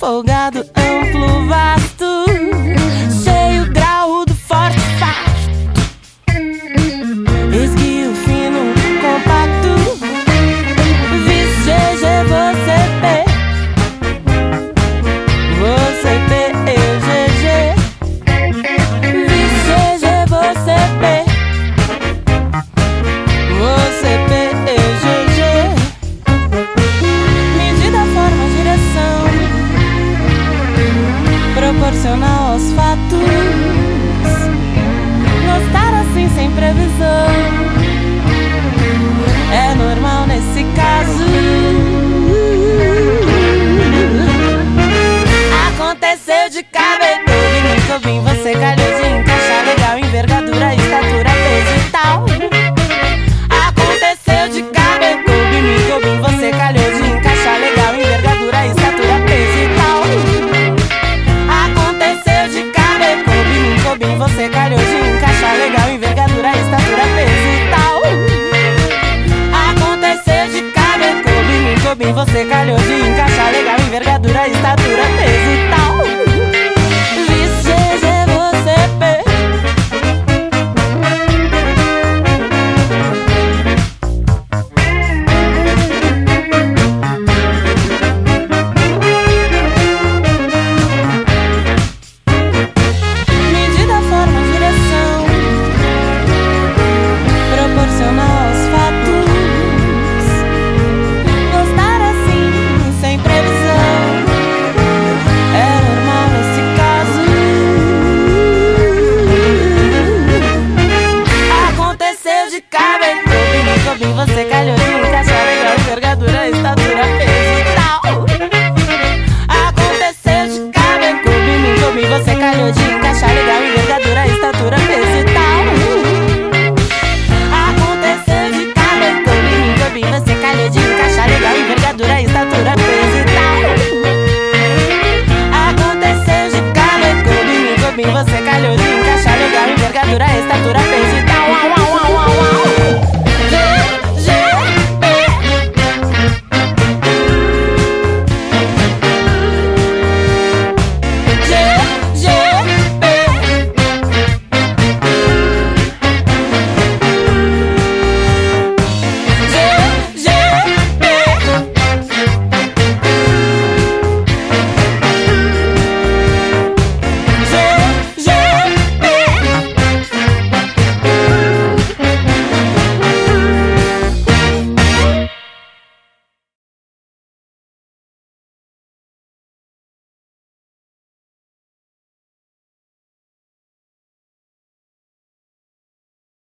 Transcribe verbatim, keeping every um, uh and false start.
folgado, amplo, vasto, cheio, graúdo, forte, fasto, esguio, fino, compacto, Vice G G, você P, você P, eu G G, Vice G G, você P, você P, eu G G, medida, forma, direção, proporcional aos fatos, gostar assim sem previsão, é normal nesse caso. Aconteceu de caber muito bem, você calhou de encaixar legal, envergadura, estatura, peso e tal. Aconteceu de caber muito bem, você calhou de encaixar legal, envergadura, estatura, peso e tal. Aconteceu de caber muito bem, você calhou de encaixar legal, envergadura, estatura, peso e tal. Aconteceu de caber muito bem, você calhou de encaixar legal, envergadura, estatura, peso e tal. Vice G G, você P. Medida, forma, direção, proporcional aos fatos, gostar assim, sem previsão, é normal nesse caso. Aconteceu de caber muito bem, você calhou de encaixar legal, envergadura, estatura, peso e tal. Aconteceu de caber muito bem, você calhou de encaixar legal, envergadura, estatura, peso e tal. Aconteceu de caber muito bem, você calhou de encaixar legal, envergadura, estatura, peso e tal. Aconteceu de caber muito bem, você